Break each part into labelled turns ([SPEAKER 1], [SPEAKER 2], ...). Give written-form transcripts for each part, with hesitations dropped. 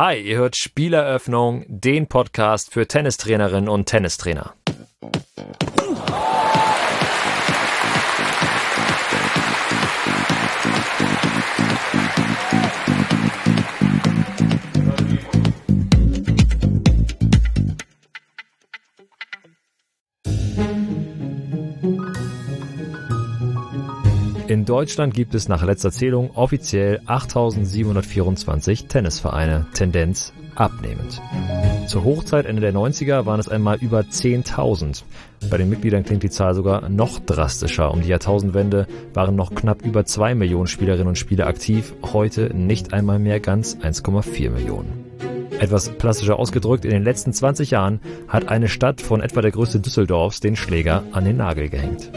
[SPEAKER 1] Hi, ihr hört Spieleröffnung, den Podcast für Tennistrainerinnen und Tennistrainer. In Deutschland gibt es nach letzter Zählung offiziell 8.724 Tennisvereine, Tendenz abnehmend. Zur Hochzeit Ende der 90er waren es einmal über 10.000. Bei den Mitgliedern klingt die Zahl sogar noch drastischer. Um die Jahrtausendwende waren noch knapp über 2 Millionen Spielerinnen und Spieler aktiv, heute nicht einmal mehr ganz 1,4 Millionen. Etwas plastischer ausgedrückt, in den letzten 20 Jahren hat eine Stadt von etwa der Größe Düsseldorfs den Schläger an den Nagel gehängt.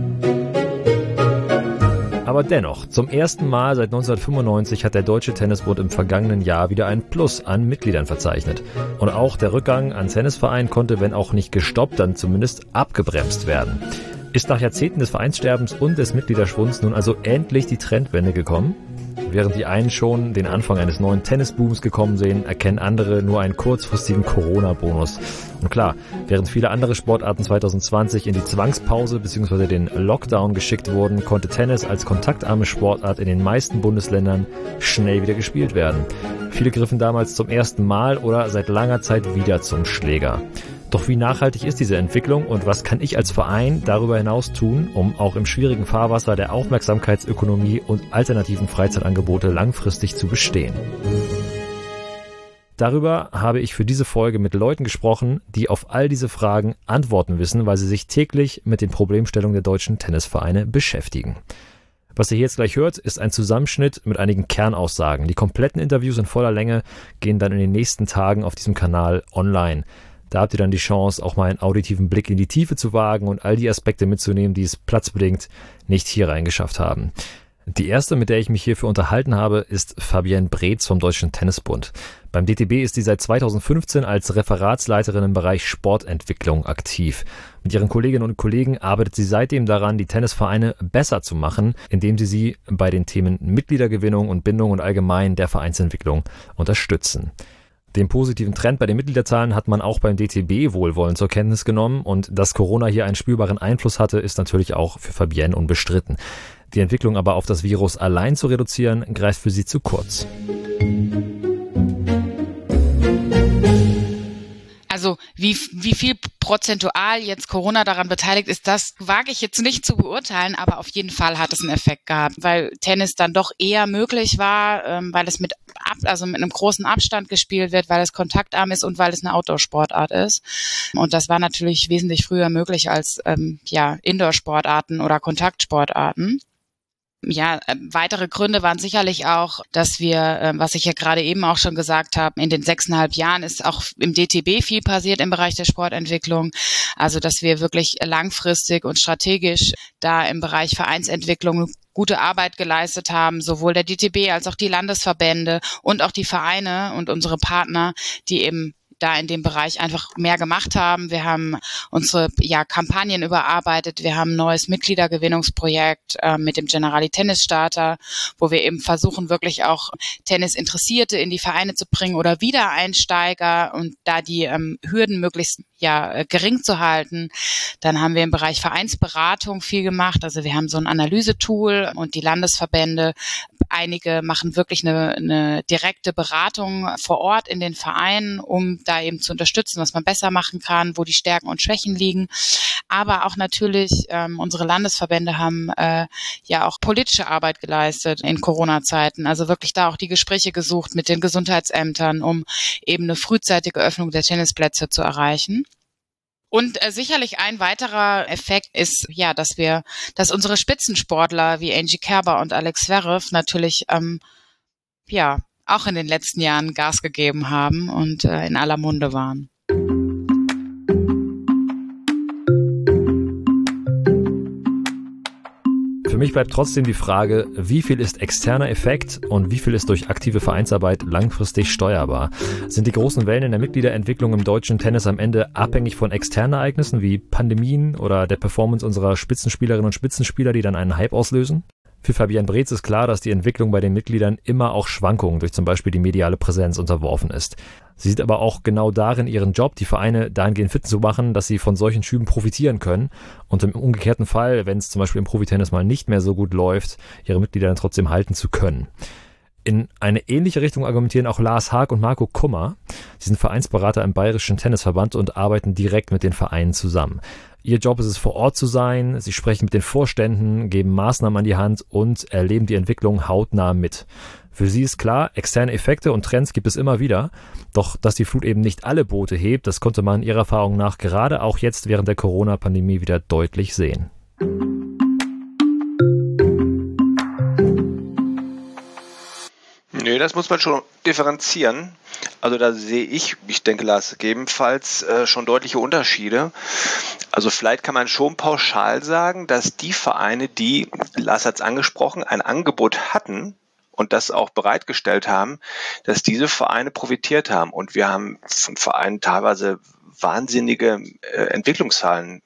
[SPEAKER 1] Aber dennoch, zum ersten Mal seit 1995 hat der Deutsche Tennisbund im vergangenen Jahr wieder ein Plus an Mitgliedern verzeichnet. Und auch der Rückgang an Tennisvereinen konnte, wenn auch nicht gestoppt, dann zumindest abgebremst werden. Ist nach Jahrzehnten des Vereinssterbens und des Mitgliederschwunds nun also endlich die Trendwende gekommen? Während die einen schon den Anfang eines neuen Tennisbooms gekommen sehen, erkennen andere nur einen kurzfristigen Corona-Bonus. Und klar, während viele andere Sportarten 2020 in die Zwangspause bzw. den Lockdown geschickt wurden, konnte Tennis als kontaktarme Sportart in den meisten Bundesländern schnell wieder gespielt werden. Viele griffen damals zum ersten Mal oder seit langer Zeit wieder zum Schläger. Doch wie nachhaltig ist diese Entwicklung und was kann ich als Verein darüber hinaus tun, um auch im schwierigen Fahrwasser der Aufmerksamkeitsökonomie und alternativen Freizeitangebote langfristig zu bestehen? Darüber habe ich für diese Folge mit Leuten gesprochen, die auf all diese Fragen Antworten wissen, weil sie sich täglich mit den Problemstellungen der deutschen Tennisvereine beschäftigen. Was ihr hier jetzt gleich hört, ist ein Zusammenschnitt mit einigen Kernaussagen. Die kompletten Interviews in voller Länge gehen dann in den nächsten Tagen auf diesem Kanal online. Da habt ihr dann die Chance, auch mal einen auditiven Blick in die Tiefe zu wagen und all die Aspekte mitzunehmen, die es platzbedingt nicht hier reingeschafft haben. Die erste, mit der ich mich hierfür unterhalten habe, ist Fabienne Breetz vom Deutschen Tennisbund. Beim DTB ist sie seit 2015 als Referatsleiterin im Bereich Sportentwicklung aktiv. Mit ihren Kolleginnen und Kollegen arbeitet sie seitdem daran, die Tennisvereine besser zu machen, indem sie bei den Themen Mitgliedergewinnung und Bindung und allgemein der Vereinsentwicklung unterstützen. Den positiven Trend bei den Mitgliederzahlen hat man auch beim DTB wohlwollend zur Kenntnis genommen und dass Corona hier einen spürbaren Einfluss hatte, ist natürlich auch für Fabienne unbestritten. Die Entwicklung aber auf das Virus allein zu reduzieren, greift für sie zu kurz.
[SPEAKER 2] Also wie viel prozentual jetzt Corona daran beteiligt ist, das wage ich jetzt nicht zu beurteilen, aber auf jeden Fall hat es einen Effekt gehabt, weil Tennis dann doch eher möglich war, weil es mit einem großen Abstand gespielt wird, weil es kontaktarm ist und weil es eine Outdoor-Sportart ist. Und das war natürlich wesentlich früher möglich als Indoor-Sportarten oder Kontaktsportarten. Ja, weitere Gründe waren sicherlich auch, dass wir, was ich ja gerade eben auch schon gesagt habe, in den 6,5 Jahren ist auch im DTB viel passiert im Bereich der Sportentwicklung. Also, dass wir wirklich langfristig und strategisch da im Bereich Vereinsentwicklung gute Arbeit geleistet haben, sowohl der DTB als auch die Landesverbände und auch die Vereine und unsere Partner, die eben da in dem Bereich einfach mehr gemacht haben. Wir haben unsere Kampagnen überarbeitet. Wir haben ein neues Mitgliedergewinnungsprojekt mit dem Generali Tennis Starter, wo wir eben versuchen, wirklich auch Tennisinteressierte in die Vereine zu bringen oder Wiedereinsteiger und da die Hürden möglichst gering zu halten. Dann haben wir im Bereich Vereinsberatung viel gemacht. Also wir haben so ein Analysetool und die Landesverbände, einige machen wirklich eine direkte Beratung vor Ort in den Vereinen, um da eben zu unterstützen, was man besser machen kann, wo die Stärken und Schwächen liegen. Aber auch natürlich unsere Landesverbände haben auch politische Arbeit geleistet in Corona-Zeiten. Also wirklich da auch die Gespräche gesucht mit den Gesundheitsämtern, um eben eine frühzeitige Öffnung der Tennisplätze zu erreichen. Und sicherlich ein weiterer Effekt ist, dass unsere Spitzensportler wie Angie Kerber und Alex Zverev natürlich auch in den letzten Jahren Gas gegeben haben und in aller Munde waren.
[SPEAKER 1] Für mich bleibt trotzdem die Frage, wie viel ist externer Effekt und wie viel ist durch aktive Vereinsarbeit langfristig steuerbar? Sind die großen Wellen in der Mitgliederentwicklung im deutschen Tennis am Ende abhängig von externen Ereignissen wie Pandemien oder der Performance unserer Spitzenspielerinnen und Spitzenspieler, die dann einen Hype auslösen? Für Fabian Breetz ist klar, dass die Entwicklung bei den Mitgliedern immer auch Schwankungen durch zum Beispiel die mediale Präsenz unterworfen ist. Sie sieht aber auch genau darin ihren Job, die Vereine dahingehend fit zu machen, dass sie von solchen Schüben profitieren können und im umgekehrten Fall, wenn es zum Beispiel im Profitennis mal nicht mehr so gut läuft, ihre Mitglieder dann trotzdem halten zu können. In eine ähnliche Richtung argumentieren auch Lars Haag und Marco Kummer. Sie sind Vereinsberater im Bayerischen Tennisverband und arbeiten direkt mit den Vereinen zusammen. Ihr Job ist es, vor Ort zu sein, sie sprechen mit den Vorständen, geben Maßnahmen an die Hand und erleben die Entwicklung hautnah mit. Für sie ist klar, externe Effekte und Trends gibt es immer wieder, doch dass die Flut eben nicht alle Boote hebt, das konnte man ihrer Erfahrung nach gerade auch jetzt während der Corona-Pandemie wieder deutlich sehen.
[SPEAKER 3] Nö, das muss man schon differenzieren. Also da sehe ich denke Lars, gegebenenfalls schon deutliche Unterschiede. Also vielleicht kann man schon pauschal sagen, dass die Vereine, die, Lars hat es angesprochen, ein Angebot hatten und das auch bereitgestellt haben, dass diese Vereine profitiert haben. Und wir haben von Vereinen teilweise wahnsinnige Entwicklungszahlen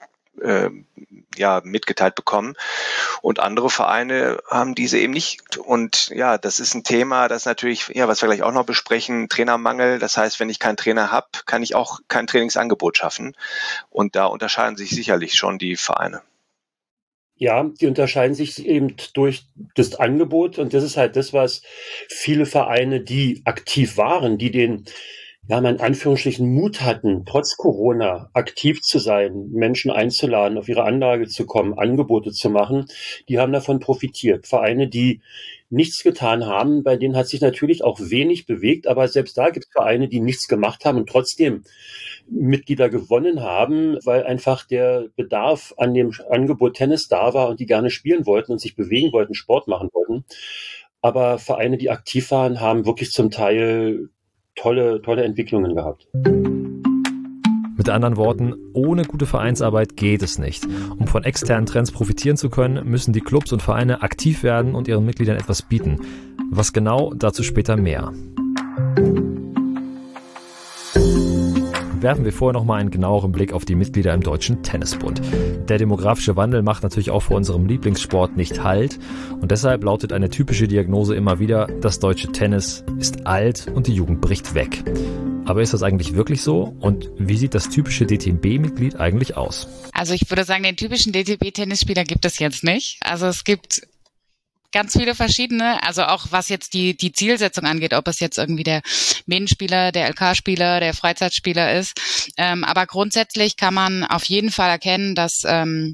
[SPEAKER 3] mitgeteilt bekommen und andere Vereine haben diese eben nicht. Und ja, das ist ein Thema, das natürlich, was wir gleich auch noch besprechen, Trainermangel. Das heißt, wenn ich keinen Trainer habe, kann ich auch kein Trainingsangebot schaffen. Und da unterscheiden sich sicherlich schon die Vereine.
[SPEAKER 4] Ja, die unterscheiden sich eben durch das Angebot und das ist halt das, was viele Vereine, die aktiv waren, die den mal in Anführungsstrichen Mut hatten, trotz Corona aktiv zu sein, Menschen einzuladen, auf ihre Anlage zu kommen, Angebote zu machen, die haben davon profitiert. Vereine, die nichts getan haben, bei denen hat sich natürlich auch wenig bewegt, aber selbst da gibt es Vereine, die nichts gemacht haben und trotzdem Mitglieder gewonnen haben, weil einfach der Bedarf an dem Angebot Tennis da war und die gerne spielen wollten und sich bewegen wollten, Sport machen wollten. Aber Vereine, die aktiv waren, haben wirklich zum Teil tolle Entwicklungen gehabt.
[SPEAKER 1] Mit anderen Worten, ohne gute Vereinsarbeit geht es nicht. Um von externen Trends profitieren zu können, müssen die Clubs und Vereine aktiv werden und ihren Mitgliedern etwas bieten. Was genau, dazu später mehr. Werfen wir vorher noch mal einen genaueren Blick auf die Mitglieder im Deutschen Tennisbund. Der demografische Wandel macht natürlich auch vor unserem Lieblingssport nicht Halt und deshalb lautet eine typische Diagnose immer wieder, das deutsche Tennis ist alt und die Jugend bricht weg. Aber ist das eigentlich wirklich so? Und wie sieht das typische DTB-Mitglied eigentlich aus?
[SPEAKER 2] Also ich würde sagen, den typischen DTB-Tennisspieler gibt es jetzt nicht. Also es gibt ganz viele verschiedene, also auch was jetzt die Zielsetzung angeht, ob es jetzt irgendwie der Medienspieler, der LK-Spieler, der Freizeitspieler ist. Aber grundsätzlich kann man auf jeden Fall erkennen, dass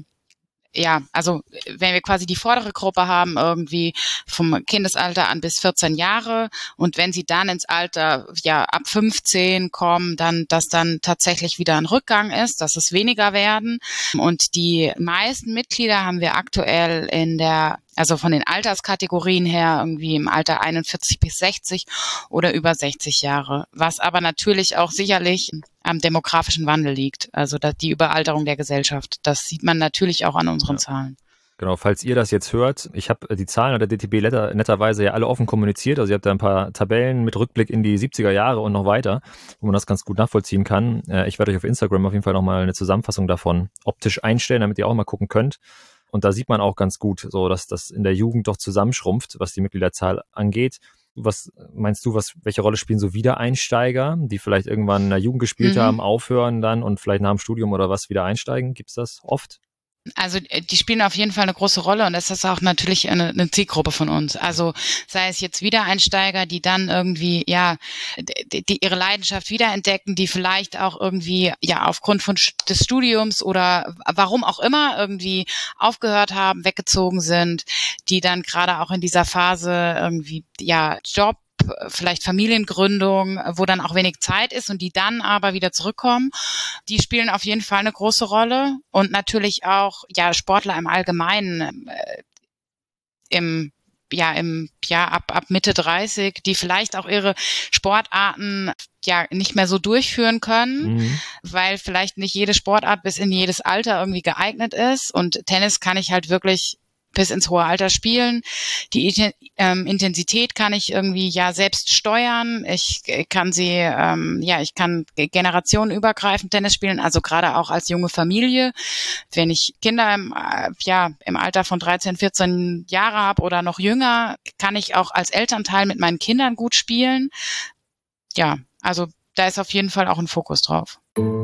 [SPEAKER 2] also wenn wir quasi die vordere Gruppe haben, irgendwie vom Kindesalter an bis 14 Jahre und wenn sie dann ins Alter ab 15 kommen, dass dann tatsächlich wieder ein Rückgang ist, dass es weniger werden. Und die meisten Mitglieder haben wir aktuell also von den Alterskategorien her irgendwie im Alter 41 bis 60 oder über 60 Jahre, was aber natürlich auch sicherlich am demografischen Wandel liegt, also die Überalterung der Gesellschaft. Das sieht man natürlich auch an unseren Zahlen.
[SPEAKER 1] Genau, falls ihr das jetzt hört, ich habe die Zahlen der DTB netterweise ja alle offen kommuniziert, also ihr habt da ein paar Tabellen mit Rückblick in die 70er Jahre und noch weiter, wo man das ganz gut nachvollziehen kann. Ich werde euch auf Instagram auf jeden Fall nochmal eine Zusammenfassung davon optisch einstellen, damit ihr auch mal gucken könnt. Und da sieht man auch ganz gut, so dass das in der Jugend doch zusammenschrumpft, was die Mitgliederzahl angeht. Was meinst du, welche Rolle spielen so Wiedereinsteiger, die vielleicht irgendwann in der Jugend gespielt haben, aufhören dann und vielleicht nach dem Studium oder was wieder einsteigen? Gibt's das oft?
[SPEAKER 2] Also die spielen auf jeden Fall eine große Rolle und das ist auch natürlich eine Zielgruppe von uns. Also sei es jetzt Wiedereinsteiger, die dann irgendwie die ihre Leidenschaft wiederentdecken, die vielleicht auch irgendwie aufgrund des Studiums oder warum auch immer irgendwie aufgehört haben, weggezogen sind, die dann gerade auch in dieser Phase irgendwie Job, vielleicht Familiengründung, wo dann auch wenig Zeit ist und die dann aber wieder zurückkommen, die spielen auf jeden Fall eine große Rolle und natürlich auch Sportler im Allgemeinen ab Mitte 30, die vielleicht auch ihre Sportarten nicht mehr so durchführen können, weil vielleicht nicht jede Sportart bis in jedes Alter irgendwie geeignet ist und Tennis kann ich halt wirklich bis ins hohe Alter spielen. Die Intensität kann ich irgendwie ja selbst steuern. Ich kann ich kann generationenübergreifend Tennis spielen, also gerade auch als junge Familie. Wenn ich Kinder im Alter von 13, 14 Jahre habe oder noch jünger, kann ich auch als Elternteil mit meinen Kindern gut spielen. Ja, also da ist auf jeden Fall auch ein Fokus drauf.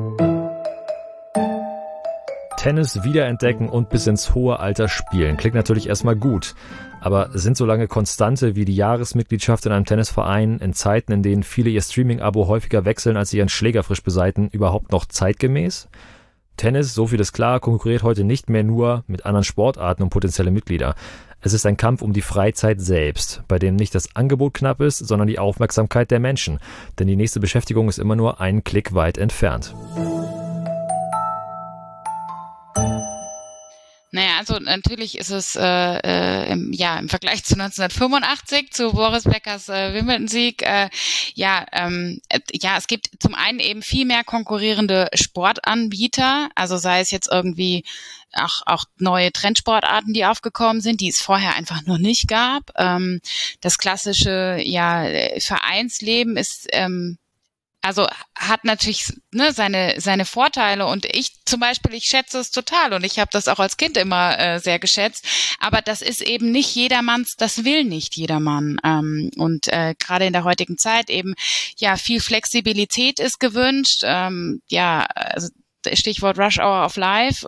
[SPEAKER 1] Tennis wiederentdecken und bis ins hohe Alter spielen. Klingt natürlich erstmal gut. Aber sind so lange Konstante wie die Jahresmitgliedschaft in einem Tennisverein in Zeiten, in denen viele ihr Streaming-Abo häufiger wechseln, als sie ihren Schläger frisch beseiten, überhaupt noch zeitgemäß? Tennis, so viel ist klar, konkurriert heute nicht mehr nur mit anderen Sportarten um potenzielle Mitglieder. Es ist ein Kampf um die Freizeit selbst, bei dem nicht das Angebot knapp ist, sondern die Aufmerksamkeit der Menschen. Denn die nächste Beschäftigung ist immer nur einen Klick weit entfernt.
[SPEAKER 2] Naja, also natürlich ist es im Vergleich zu 1985, zu Boris Beckers Wimbledon-Sieg, es gibt zum einen eben viel mehr konkurrierende Sportanbieter, also sei es jetzt irgendwie auch neue Trendsportarten, die aufgekommen sind, die es vorher einfach noch nicht gab. Das klassische Vereinsleben ist hat natürlich seine Vorteile, und ich zum Beispiel, ich schätze es total und ich habe das auch als Kind immer sehr geschätzt, aber das ist eben nicht jedermanns, das will nicht jedermann, und gerade in der heutigen Zeit eben viel Flexibilität ist gewünscht, also Stichwort Rush Hour of Life,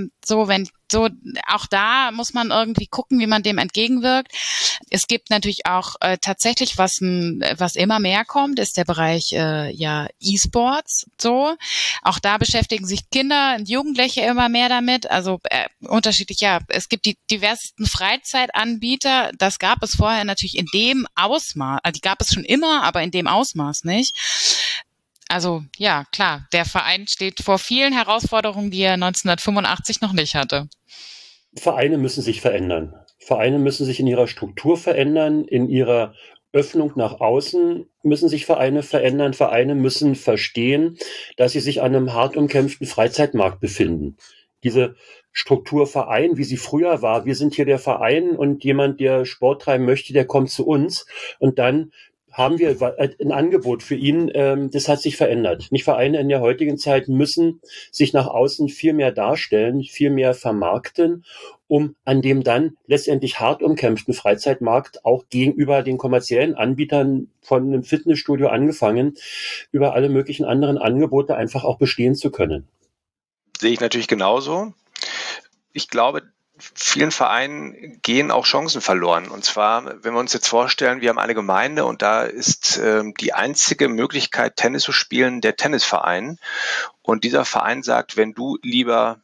[SPEAKER 2] auch da muss man irgendwie gucken, wie man dem entgegenwirkt. Es gibt natürlich auch tatsächlich, was immer mehr kommt, ist der Bereich E-Sports. So, auch da beschäftigen sich Kinder und Jugendliche immer mehr damit. Also unterschiedlich. Ja, es gibt die diversesten Freizeitanbieter. Das gab es vorher natürlich in dem Ausmaß. Also die gab es schon immer, aber in dem Ausmaß nicht. Also ja, klar, der Verein steht vor vielen Herausforderungen, die er 1985 noch nicht hatte.
[SPEAKER 4] Vereine müssen sich verändern. Vereine müssen sich in ihrer Struktur verändern, in ihrer Öffnung nach außen müssen sich Vereine verändern. Vereine müssen verstehen, dass sie sich an einem hart umkämpften Freizeitmarkt befinden. Diese Struktur Verein, wie sie früher war, wir sind hier der Verein und jemand, der Sport treiben möchte, der kommt zu uns, und dann haben wir ein Angebot für ihn, das hat sich verändert. Nicht Vereine in der heutigen Zeit müssen sich nach außen viel mehr darstellen, viel mehr vermarkten, um an dem dann letztendlich hart umkämpften Freizeitmarkt auch gegenüber den kommerziellen Anbietern von einem Fitnessstudio angefangen, über alle möglichen anderen Angebote einfach auch bestehen zu können.
[SPEAKER 3] Sehe ich natürlich genauso. Ich glaube, vielen Vereinen gehen auch Chancen verloren. Und zwar, wenn wir uns jetzt vorstellen, wir haben eine Gemeinde und da ist die einzige Möglichkeit, Tennis zu spielen, der Tennisverein. Und dieser Verein sagt, wenn du lieber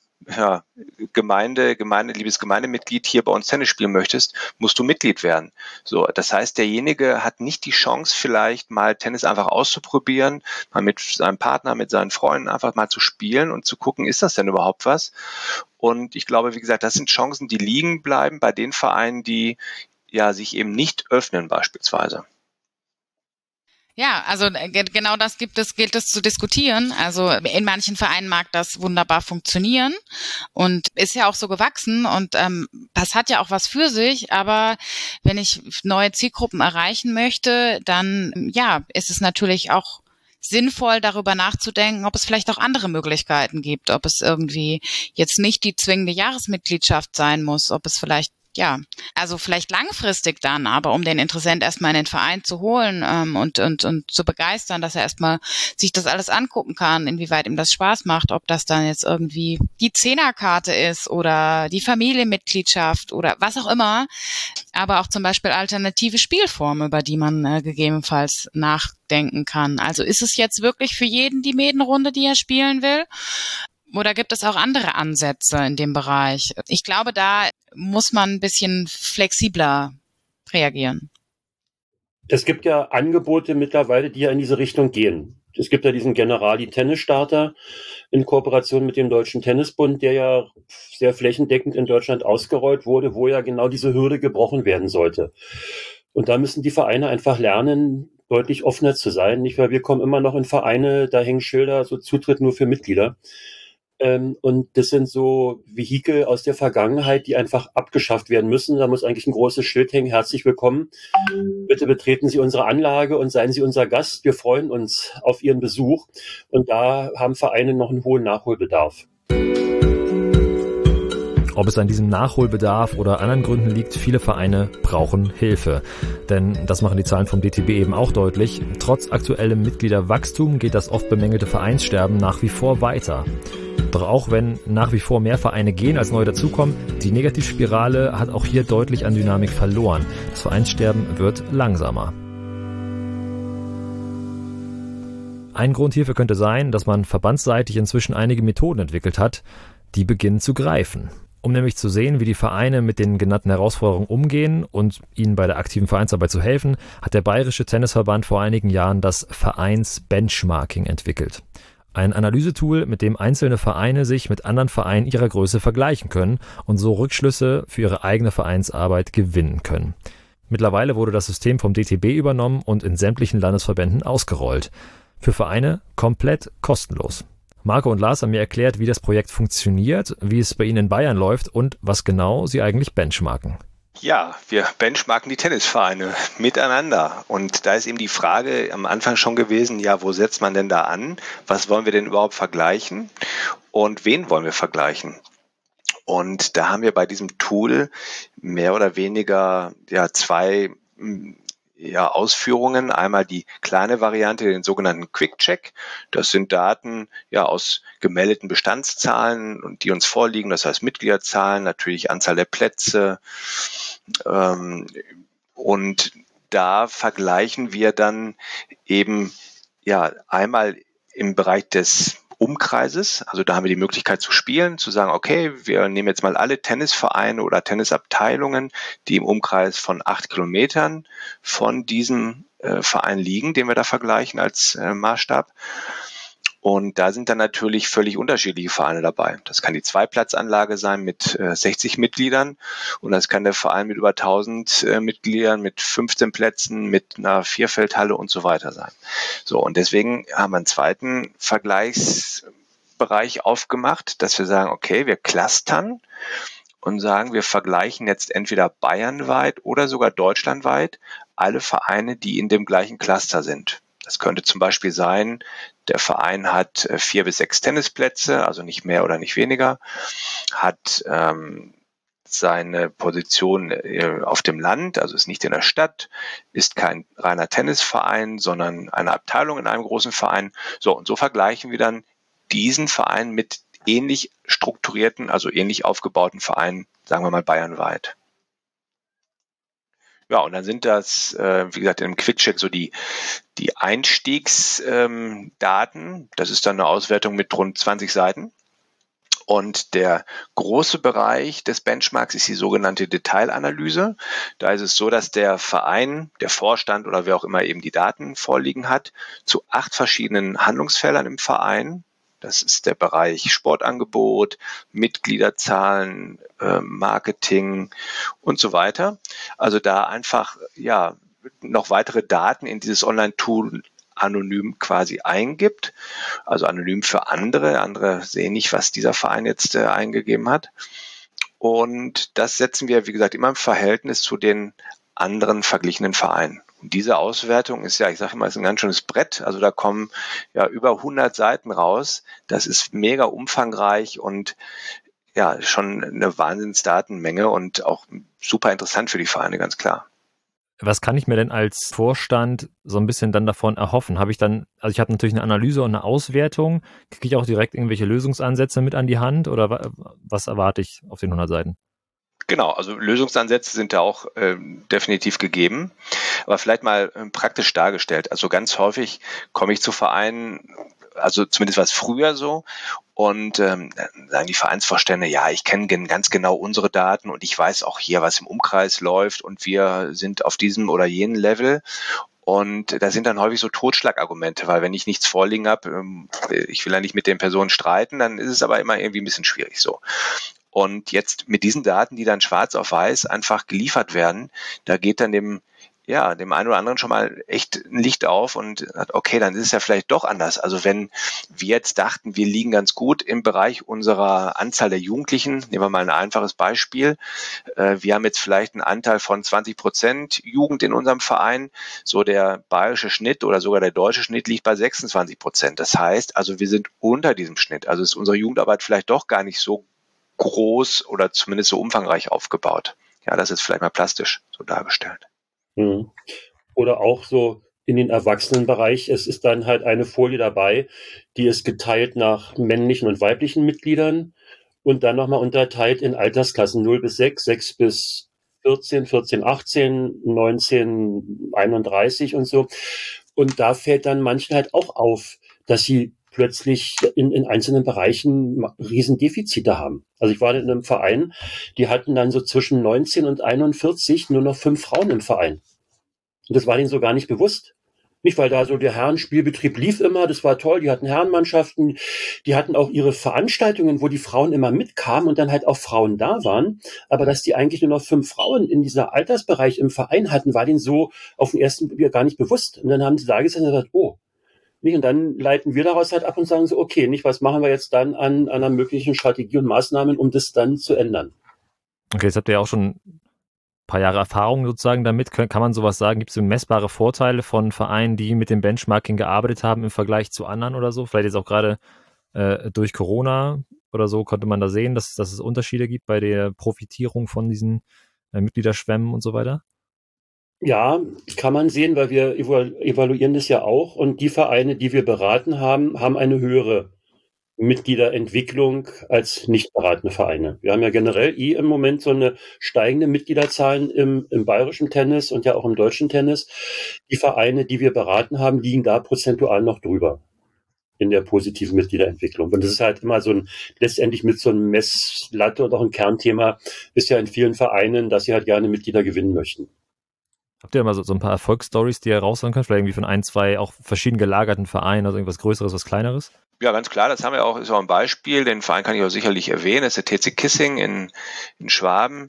[SPEAKER 3] liebes Gemeindemitglied hier bei uns Tennis spielen möchtest, musst du Mitglied werden. So, das heißt, derjenige hat nicht die Chance, vielleicht mal Tennis einfach auszuprobieren, mal mit seinem Partner, mit seinen Freunden einfach mal zu spielen und zu gucken, ist das denn überhaupt was? Und ich glaube, wie gesagt, das sind Chancen, die liegen bleiben bei den Vereinen, die sich eben nicht öffnen beispielsweise.
[SPEAKER 2] Ja, also genau das gilt es zu diskutieren. Also in manchen Vereinen mag das wunderbar funktionieren und ist ja auch so gewachsen, und das hat ja auch was für sich. Aber wenn ich neue Zielgruppen erreichen möchte, dann ist es natürlich auch sinnvoll, darüber nachzudenken, ob es vielleicht auch andere Möglichkeiten gibt, ob es irgendwie jetzt nicht die zwingende Jahresmitgliedschaft sein muss, ob es vielleicht vielleicht langfristig dann, aber um den Interessent erstmal in den Verein zu holen und zu begeistern, dass er erstmal sich das alles angucken kann, inwieweit ihm das Spaß macht, ob das dann jetzt irgendwie die Zehnerkarte ist oder die Familienmitgliedschaft oder was auch immer, aber auch zum Beispiel alternative Spielformen, über die man gegebenenfalls nachdenken kann. Also ist es jetzt wirklich für jeden die Medenrunde, die er spielen will? Oder gibt es auch andere Ansätze in dem Bereich? Ich glaube, da muss man ein bisschen flexibler reagieren.
[SPEAKER 4] Es gibt ja Angebote mittlerweile, die ja in diese Richtung gehen. Es gibt ja diesen Generali-Tennis-Starter in Kooperation mit dem Deutschen Tennisbund, der ja sehr flächendeckend in Deutschland ausgerollt wurde, wo ja genau diese Hürde gebrochen werden sollte. Und da müssen die Vereine einfach lernen, deutlich offener zu sein. Nicht, weil wir kommen immer noch in Vereine, da hängen Schilder, so Zutritt nur für Mitglieder. Und das sind so Vehikel aus der Vergangenheit, die einfach abgeschafft werden müssen. Da muss eigentlich ein großes Schild hängen. Herzlich willkommen. Bitte betreten Sie unsere Anlage und seien Sie unser Gast. Wir freuen uns auf Ihren Besuch. Und da haben Vereine noch einen hohen Nachholbedarf.
[SPEAKER 1] Ob es an diesem Nachholbedarf oder anderen Gründen liegt, viele Vereine brauchen Hilfe. Denn das machen die Zahlen vom DTB eben auch deutlich. Trotz aktuellem Mitgliederwachstum geht das oft bemängelte Vereinssterben nach wie vor weiter. Doch auch wenn nach wie vor mehr Vereine gehen, als neu dazukommen, die Negativspirale hat auch hier deutlich an Dynamik verloren. Das Vereinssterben wird langsamer. Ein Grund hierfür könnte sein, dass man verbandsseitig inzwischen einige Methoden entwickelt hat, die beginnen zu greifen. Um nämlich zu sehen, wie die Vereine mit den genannten Herausforderungen umgehen und ihnen bei der aktiven Vereinsarbeit zu helfen, hat der Bayerische Tennisverband vor einigen Jahren das Vereins-Benchmarking entwickelt. Ein Analysetool, mit dem einzelne Vereine sich mit anderen Vereinen ihrer Größe vergleichen können und so Rückschlüsse für ihre eigene Vereinsarbeit gewinnen können. Mittlerweile wurde das System vom DTB übernommen und in sämtlichen Landesverbänden ausgerollt. Für Vereine komplett kostenlos. Marco und Lars haben mir erklärt, wie das Projekt funktioniert, wie es bei Ihnen in Bayern läuft und was genau Sie eigentlich benchmarken.
[SPEAKER 3] Ja, wir benchmarken die Tennisvereine miteinander. Und da ist eben die Frage am Anfang schon gewesen, ja, wo setzt man denn da an? Was wollen wir denn überhaupt vergleichen? Und wen wollen wir vergleichen? Und da haben wir bei diesem Tool mehr oder weniger zwei Ausführungen. Einmal die kleine Variante, den sogenannten Quick-Check. Das sind Daten aus gemeldeten Bestandszahlen und die uns vorliegen. Das heißt Mitgliederzahlen, natürlich Anzahl der Plätze. Und da vergleichen wir dann eben einmal im Bereich des Umkreises, also da haben wir die Möglichkeit zu spielen, zu sagen, okay, wir nehmen jetzt mal alle Tennisvereine oder Tennisabteilungen, die im Umkreis von 8 Kilometern von diesem Verein liegen, den wir da vergleichen als Maßstab. Und da sind dann natürlich völlig unterschiedliche Vereine dabei. Das kann die Zweiplatzanlage sein mit 60 Mitgliedern und das kann der Verein mit über 1000 Mitgliedern, mit 15 Plätzen, mit einer Vierfeldhalle und so weiter sein. So, und deswegen haben wir einen zweiten Vergleichsbereich aufgemacht, dass wir sagen, okay, wir clustern und sagen, wir vergleichen jetzt entweder bayernweit oder sogar deutschlandweit alle Vereine, die in dem gleichen Cluster sind. Das könnte zum Beispiel sein, der Verein hat 4 bis 6 Tennisplätze, also nicht mehr oder nicht weniger, hat seine Position auf dem Land, also ist nicht in der Stadt, ist kein reiner Tennisverein, sondern eine Abteilung in einem großen Verein. So, und so vergleichen wir dann diesen Verein mit ähnlich strukturierten, also ähnlich aufgebauten Vereinen, sagen wir mal bayernweit. Ja, und dann sind das, wie gesagt, im Quick-Check so die Einstiegsdaten. Das ist dann eine Auswertung mit rund 20 Seiten. Und der große Bereich des Benchmarks ist die sogenannte Detailanalyse. Da ist es so, dass der Verein, der Vorstand oder wer auch immer eben die Daten vorliegen hat, zu 8 verschiedenen Handlungsfeldern im Verein. Das ist der Bereich Sportangebot, Mitgliederzahlen, Marketing und so weiter. Also da einfach noch weitere Daten in dieses Online-Tool anonym quasi eingibt. Also anonym für andere. Andere sehen nicht, was dieser Verein jetzt eingegeben hat. Und das setzen wir, wie gesagt, immer im Verhältnis zu den anderen verglichenen Vereinen. Und diese Auswertung ist ich sage immer, ist ein ganz schönes Brett. Also da kommen über 100 Seiten raus. Das ist mega umfangreich und schon eine Wahnsinnsdatenmenge und auch super interessant für die Vereine, ganz klar.
[SPEAKER 1] Was kann ich mir denn als Vorstand so ein bisschen dann davon erhoffen? Ich habe natürlich eine Analyse und eine Auswertung. Kriege ich auch direkt irgendwelche Lösungsansätze mit an die Hand oder was erwarte ich auf den 100 Seiten?
[SPEAKER 3] Genau, also Lösungsansätze sind da auch definitiv gegeben, aber vielleicht mal praktisch dargestellt. Also ganz häufig komme ich zu Vereinen, also zumindest war es früher so, und sagen die Vereinsvorstände, ich kenne ganz genau unsere Daten und ich weiß auch hier, was im Umkreis läuft und wir sind auf diesem oder jenen Level. Und da sind dann häufig so Totschlagargumente, weil wenn ich nichts vorliegen habe, ich will ja nicht mit den Personen streiten, dann ist es aber immer irgendwie ein bisschen schwierig so. Und jetzt mit diesen Daten, die dann schwarz auf weiß einfach geliefert werden, da geht dann dem ja, dem einen oder anderen schon mal echt ein Licht auf und sagt, okay, dann ist es ja vielleicht doch anders. Also wenn wir jetzt dachten, wir liegen ganz gut im Bereich unserer Anzahl der Jugendlichen, nehmen wir mal ein einfaches Beispiel. Wir haben jetzt vielleicht einen Anteil von 20% Jugend in unserem Verein. So der bayerische Schnitt oder sogar der deutsche Schnitt liegt bei 26%. Das heißt, also wir sind unter diesem Schnitt. Also ist unsere Jugendarbeit vielleicht doch gar nicht so groß oder zumindest so umfangreich aufgebaut. Ja, das ist vielleicht mal plastisch so dargestellt.
[SPEAKER 4] Mhm. Oder auch so in den Erwachsenenbereich. Es ist dann halt eine Folie dabei, die ist geteilt nach männlichen und weiblichen Mitgliedern und dann nochmal unterteilt in Altersklassen 0 bis 6, 6 bis 14, 14, 18, 19, 31 und so. Und da fällt dann manchen halt auch auf, dass sie plötzlich in einzelnen Bereichen Riesendefizite haben. Also ich war in einem Verein, die hatten dann so zwischen 19 und 41 nur noch 5 Frauen im Verein. Und das war denen so gar nicht bewusst. Nicht, weil da so der Herrenspielbetrieb lief immer, das war toll, die hatten Herrenmannschaften, die hatten auch ihre Veranstaltungen, wo die Frauen immer mitkamen und dann halt auch Frauen da waren. Aber dass die eigentlich nur noch 5 Frauen in dieser Altersbereich im Verein hatten, war denen so auf den ersten Blick gar nicht bewusst. Und dann haben sie da gesessen und gesagt, oh, nicht? Und dann leiten wir daraus halt ab und sagen so, okay, nicht, was machen wir jetzt dann an einer möglichen Strategie und Maßnahmen, um das dann zu ändern?
[SPEAKER 1] Okay, jetzt habt ihr ja auch schon ein paar Jahre Erfahrung sozusagen damit. Kann man sowas sagen? Gibt es messbare Vorteile von Vereinen, die mit dem Benchmarking gearbeitet haben im Vergleich zu anderen oder so? Vielleicht jetzt auch gerade durch Corona oder so konnte man da sehen, dass es Unterschiede gibt bei der Profitierung von diesen Mitgliederschwemmen und so weiter?
[SPEAKER 4] Ja, kann man sehen, weil wir evaluieren das ja auch. Und die Vereine, die wir beraten haben, haben eine höhere Mitgliederentwicklung als nicht beratene Vereine. Wir haben ja generell im Moment so eine steigende Mitgliederzahlen im bayerischen Tennis und ja auch im deutschen Tennis. Die Vereine, die wir beraten haben, liegen da prozentual noch drüber in der positiven Mitgliederentwicklung. Und das ist halt immer letztendlich mit so einem Messlatte und auch ein Kernthema ist ja in vielen Vereinen, dass sie halt gerne Mitglieder gewinnen möchten.
[SPEAKER 1] Habt ihr mal so ein paar Erfolgsstories, die ihr raushauen könnt? Vielleicht irgendwie von ein, zwei auch verschieden gelagerten Vereinen, also irgendwas Größeres, was Kleineres?
[SPEAKER 3] Ja, ganz klar, das haben wir auch, ist auch ein Beispiel. Den Verein kann ich auch sicherlich erwähnen. Das ist der TC Kissing in Schwaben.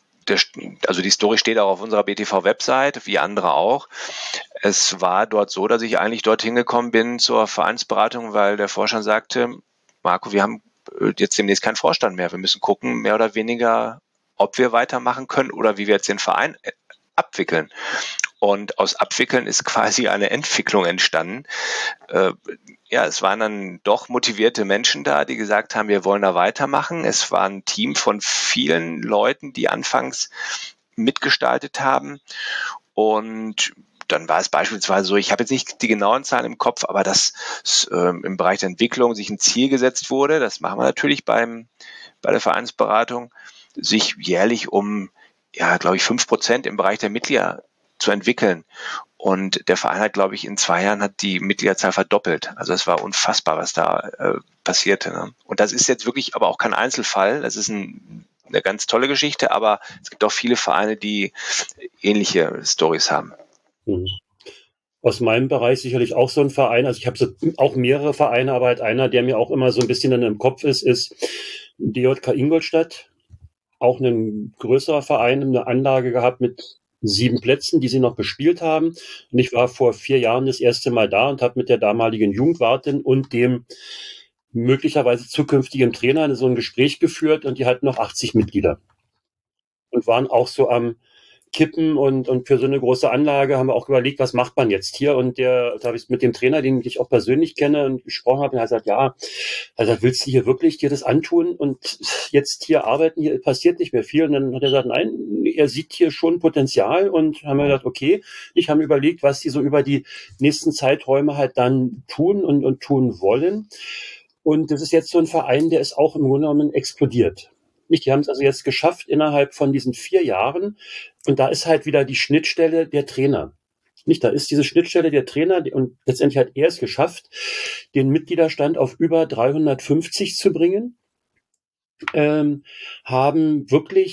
[SPEAKER 3] Also die Story steht auch auf unserer BTV-Website, wie andere auch. Es war dort so, dass ich eigentlich dorthin gekommen bin zur Vereinsberatung, weil der Vorstand sagte, Marco, wir haben jetzt demnächst keinen Vorstand mehr. Wir müssen gucken, mehr oder weniger, ob wir weitermachen können oder wie wir jetzt den Verein abwickeln. Und aus Abwickeln ist quasi eine Entwicklung entstanden. Es waren dann doch motivierte Menschen da, die gesagt haben, wir wollen da weitermachen. Es war ein Team von vielen Leuten, die anfangs mitgestaltet haben. Und dann war es beispielsweise so, ich habe jetzt nicht die genauen Zahlen im Kopf, aber dass im Bereich der Entwicklung sich ein Ziel gesetzt wurde, das machen wir natürlich bei der Vereinsberatung, sich jährlich um, glaube ich, 5% im Bereich der Mitglieder zu entwickeln. Und der Verein hat, glaube ich, in 2 Jahren hat die Mitgliederzahl verdoppelt. Also es war unfassbar, was da passierte. Ne? Und das ist jetzt wirklich aber auch kein Einzelfall. Das ist eine ganz tolle Geschichte, aber es gibt auch viele Vereine, die ähnliche Storys haben.
[SPEAKER 4] Mhm. Aus meinem Bereich sicherlich auch so ein Verein. Also ich habe so auch mehrere Vereine, aber halt einer, der mir auch immer so ein bisschen dann im Kopf ist DJK Ingolstadt. Auch ein größerer Verein, eine Anlage gehabt mit 7 Plätzen, die sie noch bespielt haben. Und ich war vor 4 Jahren das erste Mal da und habe mit der damaligen Jugendwartin und dem möglicherweise zukünftigen Trainer so ein Gespräch geführt und die hatten noch 80 Mitglieder und waren auch so am Kippen und für so eine große Anlage haben wir auch überlegt, was macht man jetzt hier? Und da habe ich mit dem Trainer, den ich auch persönlich kenne und gesprochen habe, und er hat gesagt, ja, also willst du hier wirklich dir das antun und jetzt hier arbeiten, hier passiert nicht mehr viel. Und dann hat er gesagt, nein, er sieht hier schon Potenzial und haben wir gesagt, okay, ich habe überlegt, was die so über die nächsten Zeiträume halt dann tun und tun wollen. Und das ist jetzt so ein Verein, der ist auch im Grunde genommen explodiert. Nicht, die haben es also jetzt geschafft innerhalb von diesen 4 Jahren. Und da ist halt wieder die Schnittstelle der Trainer. Nicht, da ist diese Schnittstelle der Trainer und letztendlich hat er es geschafft, den Mitgliederstand auf über 350 zu bringen, haben wirklich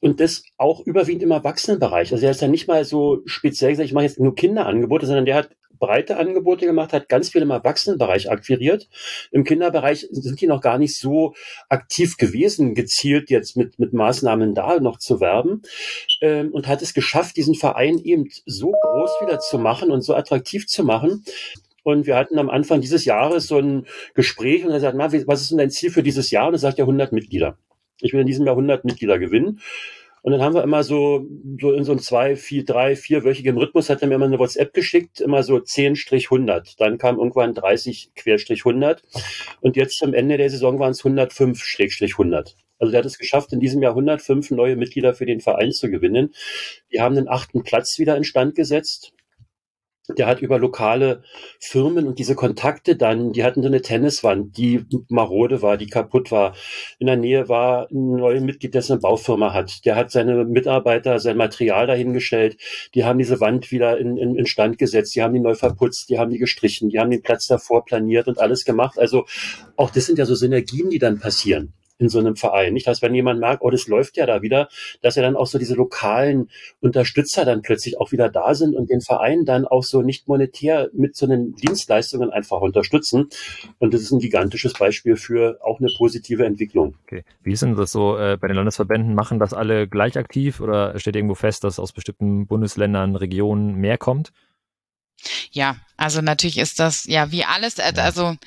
[SPEAKER 4] Und das auch überwiegend im Erwachsenenbereich. Also er ist ja nicht mal so speziell gesagt, ich mache jetzt nur Kinderangebote, sondern der hat breite Angebote gemacht, hat ganz viel im Erwachsenenbereich akquiriert. Im Kinderbereich sind die noch gar nicht so aktiv gewesen, gezielt jetzt mit Maßnahmen da noch zu werben, und hat es geschafft, diesen Verein eben so groß wieder zu machen und so attraktiv zu machen. Und wir hatten am Anfang dieses Jahres so ein Gespräch und er sagt, was ist denn dein Ziel für dieses Jahr? Und er sagt, ja, 100 Mitglieder. Ich will in diesem Jahr 100 Mitglieder gewinnen. Und dann haben wir immer so in so einem 4-wöchigen Rhythmus hat er mir immer eine WhatsApp geschickt, immer so 10-100. Dann kam irgendwann 30-100. Und jetzt am Ende der Saison waren es 105-100. Also der hat es geschafft, in diesem Jahr 105 neue Mitglieder für den Verein zu gewinnen. Die haben den 8. Platz wieder instand gesetzt. Der hat über lokale Firmen und diese Kontakte dann, die hatten so eine Tenniswand, die marode war, die kaputt war. In der Nähe war ein neues Mitglied, das eine Baufirma hat. Der hat seine Mitarbeiter, sein Material dahingestellt. Die haben diese Wand wieder in Stand gesetzt. Die haben die neu verputzt, die haben die gestrichen, die haben den Platz davor planiert und alles gemacht. Also auch das sind ja so Synergien, die dann passieren in so einem Verein. Nicht, dass wenn jemand merkt, oh, das läuft ja da wieder, dass ja dann auch so diese lokalen Unterstützer dann plötzlich auch wieder da sind und den Verein dann auch so nicht monetär mit so einen Dienstleistungen einfach unterstützen. Und das ist ein gigantisches Beispiel für auch eine positive Entwicklung.
[SPEAKER 1] Okay. Wie ist denn das so bei den Landesverbänden? Machen das alle gleich aktiv oder steht irgendwo fest, dass aus bestimmten Bundesländern, Regionen mehr kommt?
[SPEAKER 2] Ja, also natürlich ist das ja wie alles, also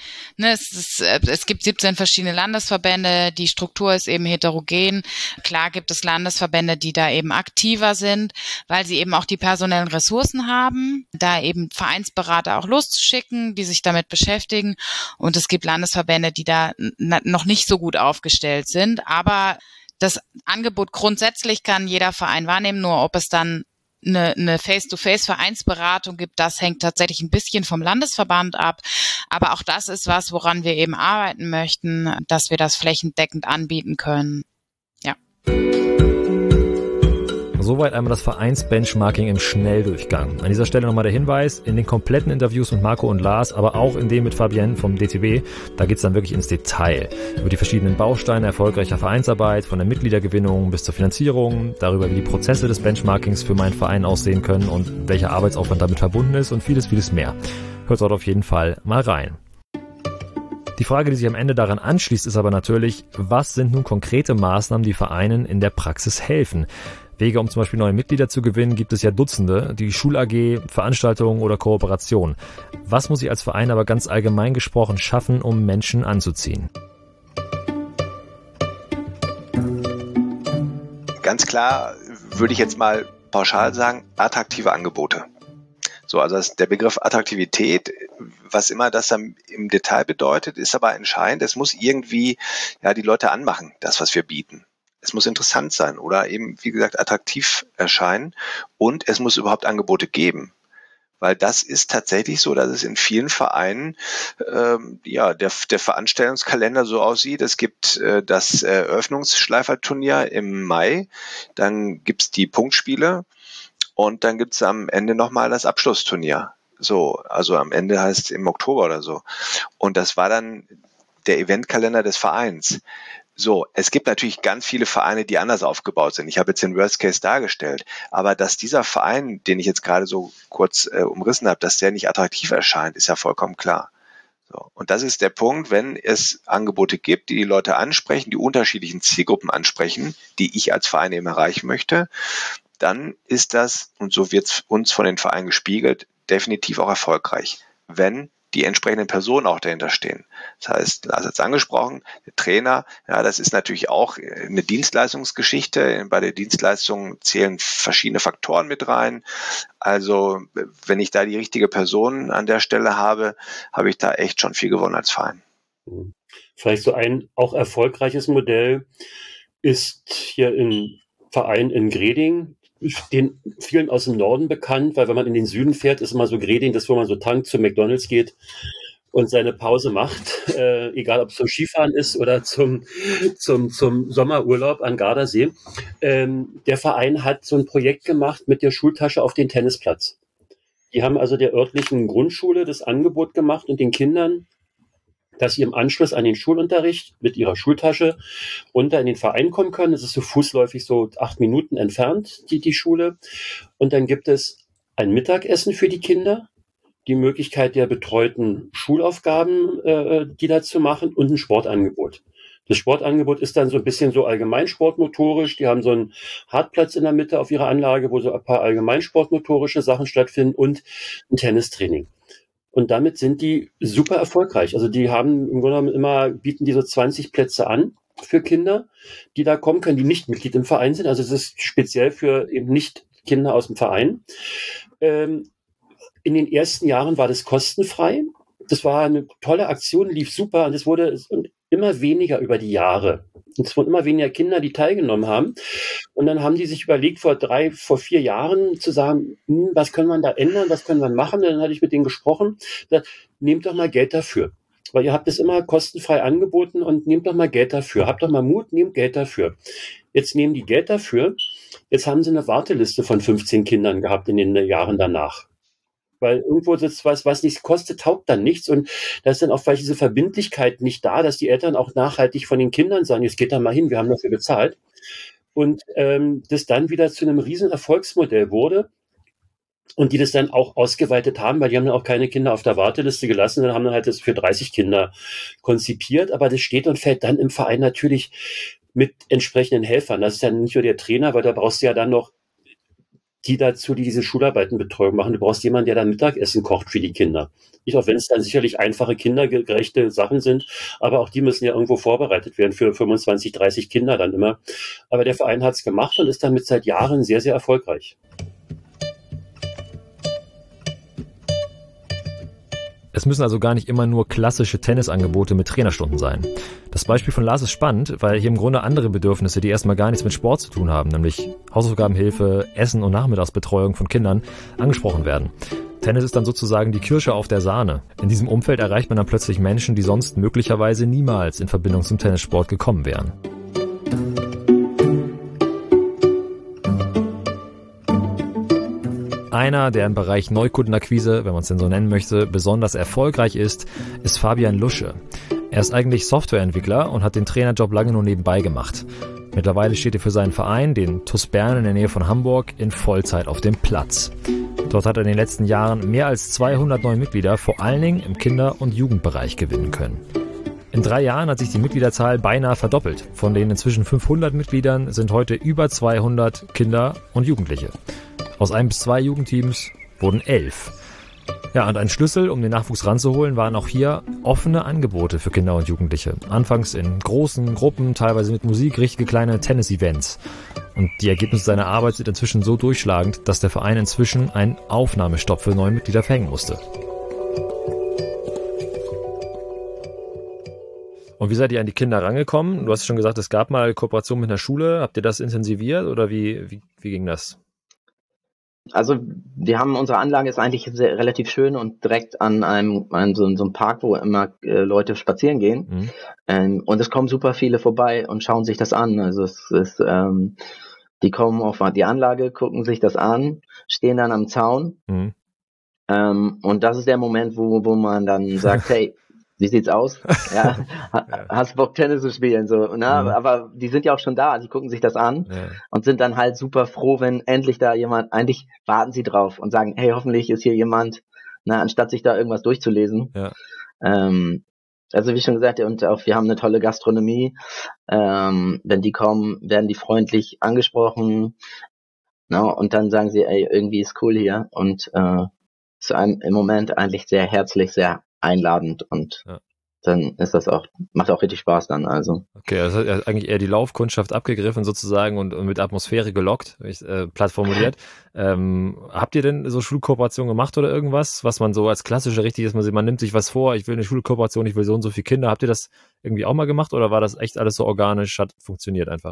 [SPEAKER 2] es gibt 17 verschiedene Landesverbände, die Struktur ist eben heterogen. Klar gibt es Landesverbände, die da eben aktiver sind, weil sie eben auch die personellen Ressourcen haben, da eben Vereinsberater auch loszuschicken, die sich damit beschäftigen. Und es gibt Landesverbände, die da noch nicht so gut aufgestellt sind. Aber das Angebot grundsätzlich kann jeder Verein wahrnehmen, nur ob es dann eine Face-to-Face-Vereinsberatung gibt, das hängt tatsächlich ein bisschen vom Landesverband ab. Aber auch das ist was, woran wir eben arbeiten möchten, dass wir das flächendeckend anbieten können. Ja.
[SPEAKER 1] Soweit einmal das Vereinsbenchmarking im Schnelldurchgang. An dieser Stelle nochmal der Hinweis, in den kompletten Interviews mit Marco und Lars, aber auch in dem mit Fabienne vom DTB, da geht's dann wirklich ins Detail. Über die verschiedenen Bausteine erfolgreicher Vereinsarbeit, von der Mitgliedergewinnung bis zur Finanzierung, darüber, wie die Prozesse des Benchmarkings für meinen Verein aussehen können und welcher Arbeitsaufwand damit verbunden ist und vieles, vieles mehr. Hört dort auf jeden Fall mal rein. Die Frage, die sich am Ende daran anschließt, ist aber natürlich, was sind nun konkrete Maßnahmen, die Vereinen in der Praxis helfen? Wege, um zum Beispiel neue Mitglieder zu gewinnen, gibt es ja Dutzende, die Schul-AG, Veranstaltungen oder Kooperation. Was muss ich als Verein aber ganz allgemein gesprochen schaffen, um Menschen anzuziehen?
[SPEAKER 3] Ganz klar würde ich jetzt mal pauschal sagen, attraktive Angebote. So, also der Begriff Attraktivität, was immer das dann im Detail bedeutet, ist aber entscheidend. Es muss irgendwie die Leute anmachen, das, was wir bieten. Es muss interessant sein oder eben, wie gesagt, attraktiv erscheinen und es muss überhaupt Angebote geben. Weil das ist tatsächlich so, dass es in vielen Vereinen der Veranstaltungskalender so aussieht. Es gibt das Eröffnungsschleiferturnier im Mai, dann gibt's die Punktspiele und dann gibt's am Ende nochmal das Abschlussturnier. So, also am Ende heißt im Oktober oder so. Und das war dann der Eventkalender des Vereins. So, es gibt natürlich ganz viele Vereine, die anders aufgebaut sind. Ich habe jetzt den Worst Case dargestellt, aber dass dieser Verein, den ich jetzt gerade so kurz umrissen habe, dass der nicht attraktiv erscheint, ist ja vollkommen klar. So, und das ist der Punkt, wenn es Angebote gibt, die die Leute ansprechen, die unterschiedlichen Zielgruppen ansprechen, die ich als Verein eben erreichen möchte, dann ist das, und so wird es uns von den Vereinen gespiegelt, definitiv auch erfolgreich, wenn die entsprechenden Personen auch dahinter stehen. Das heißt, Lars hat es angesprochen, der Trainer, ja, das ist natürlich auch eine Dienstleistungsgeschichte. Bei der Dienstleistung zählen verschiedene Faktoren mit rein. Also wenn ich da die richtige Person an der Stelle habe, habe ich da echt schon viel gewonnen als Verein.
[SPEAKER 4] Vielleicht so ein auch erfolgreiches Modell ist hier im Verein in Greding, den vielen aus dem Norden bekannt, weil wenn man in den Süden fährt, ist immer so Greding, das wo man so tankt, zu McDonald's geht und seine Pause macht, egal ob es zum Skifahren ist oder zum Sommerurlaub an Gardasee. Der Verein hat so ein Projekt gemacht mit der Schultasche auf den Tennisplatz. Die haben also der örtlichen Grundschule das Angebot gemacht und den Kindern dass sie im Anschluss an den Schulunterricht mit ihrer Schultasche runter in den Verein kommen können. Es ist so fußläufig so 8 Minuten entfernt, die Schule. Und dann gibt es ein Mittagessen für die Kinder, die Möglichkeit der betreuten Schulaufgaben, die da zu machen, und ein Sportangebot. Das Sportangebot ist dann so ein bisschen so allgemeinsportmotorisch. Die haben so einen Hartplatz in der Mitte auf ihrer Anlage, wo so ein paar allgemeinsportmotorische Sachen stattfinden und ein Tennistraining. Und damit sind die super erfolgreich. Also die haben im Grunde genommen bieten die so 20 Plätze an für Kinder, die da kommen können, die nicht Mitglied im Verein sind. Also es ist speziell für eben nicht Kinder aus dem Verein. In den ersten Jahren war das kostenfrei. Das war eine tolle Aktion, lief super, und es wurde immer weniger über die Jahre. Und es wurden immer weniger Kinder, die teilgenommen haben. Und dann haben die sich überlegt, vor 4 Jahren zu sagen, was können wir da ändern, was können wir machen? Und dann hatte ich mit denen gesprochen, gesagt, nehmt doch mal Geld dafür. Weil ihr habt es immer kostenfrei angeboten, und nehmt doch mal Geld dafür. Habt doch mal Mut, nehmt Geld dafür. Jetzt nehmen die Geld dafür. Jetzt haben sie eine Warteliste von 15 Kindern gehabt in den Jahren danach. Weil irgendwo sitzt was nichts kostet, taugt dann nichts. Und da ist dann auch vielleicht diese Verbindlichkeit nicht da, dass die Eltern auch nachhaltig von den Kindern sagen, jetzt geht da mal hin, wir haben dafür bezahlt. Und das dann wieder zu einem riesen Erfolgsmodell wurde. Und die das dann auch ausgeweitet haben, weil die haben dann auch keine Kinder auf der Warteliste gelassen, dann haben dann halt das für 30 Kinder konzipiert. Aber das steht und fällt dann im Verein natürlich mit entsprechenden Helfern. Das ist ja nicht nur der Trainer, weil da brauchst du ja dann noch die diese Schularbeitenbetreuung machen. Du brauchst jemanden, der dann Mittagessen kocht für die Kinder. Nicht, auch wenn es dann sicherlich einfache, kindergerechte Sachen sind, aber auch die müssen ja irgendwo vorbereitet werden für 25, 30 Kinder dann immer. Aber der Verein hat es gemacht und ist damit seit Jahren sehr, sehr erfolgreich.
[SPEAKER 1] Es müssen also gar nicht immer nur klassische Tennisangebote mit Trainerstunden sein. Das Beispiel von Lars ist spannend, weil hier im Grunde andere Bedürfnisse, die erstmal gar nichts mit Sport zu tun haben, nämlich Hausaufgabenhilfe, Essen und Nachmittagsbetreuung von Kindern, angesprochen werden. Tennis ist dann sozusagen die Kirsche auf der Sahne. In diesem Umfeld erreicht man dann plötzlich Menschen, die sonst möglicherweise niemals in Verbindung zum Tennissport gekommen wären. Einer, der im Bereich Neukundenakquise, wenn man es denn so nennen möchte, besonders erfolgreich ist Fabian Lusche. Er ist eigentlich Softwareentwickler und hat den Trainerjob lange nur nebenbei gemacht. Mittlerweile steht er für seinen Verein, den TuS Bern in der Nähe von Hamburg, in Vollzeit auf dem Platz. Dort hat er in den letzten Jahren mehr als 200 neue Mitglieder, vor allen Dingen im Kinder- und Jugendbereich, gewinnen können. In 3 Jahren hat sich die Mitgliederzahl beinahe verdoppelt. Von den inzwischen 500 Mitgliedern sind heute über 200 Kinder und Jugendliche. Aus 1 bis 2 Jugendteams wurden 11. Ja, und ein Schlüssel, um den Nachwuchs ranzuholen, waren auch hier offene Angebote für Kinder und Jugendliche. Anfangs in großen Gruppen, teilweise mit Musik, richtige kleine Tennis-Events. Und die Ergebnisse seiner Arbeit sind inzwischen so durchschlagend, dass der Verein inzwischen einen Aufnahmestopp für neue Mitglieder verhängen musste. Und wie seid ihr an die Kinder rangekommen? Du hast schon gesagt, es gab mal Kooperation mit einer Schule. Habt ihr das intensiviert oder wie ging das?
[SPEAKER 5] Also wir haben, unsere Anlage ist eigentlich relativ schön und direkt an so einem Park, wo immer Leute spazieren gehen. Und es kommen super viele vorbei und schauen sich das an. Also die kommen auf die Anlage, gucken sich das an, stehen dann am Zaun. Und das ist der Moment, wo man dann sagt, hey, wie sieht's aus? Ja, hast Bock, Tennis zu spielen? So, na, aber die sind ja auch schon da, sie gucken sich das an und sind dann halt super froh, wenn endlich da jemand, eigentlich warten sie drauf und sagen, hey, hoffentlich ist hier jemand, anstatt sich da irgendwas durchzulesen. Ja. Also wie schon gesagt, und auch wir haben eine tolle Gastronomie. Wenn die kommen, werden die freundlich angesprochen. Und dann sagen sie, ey, irgendwie ist cool hier. Und zu einem im Moment eigentlich sehr herzlich, sehr einladend, und dann ist das auch, macht auch richtig Spaß dann, also. Okay,
[SPEAKER 1] das hat ja eigentlich eher die Laufkundschaft abgegriffen sozusagen und mit Atmosphäre gelockt, platt formuliert. Habt ihr denn so Schulkooperationen gemacht oder irgendwas, was man so als klassische richtig ist, man nimmt sich was vor, ich will eine Schulkooperation, ich will so und so viele Kinder. Habt ihr das irgendwie auch mal gemacht oder war das echt alles so organisch, hat funktioniert einfach?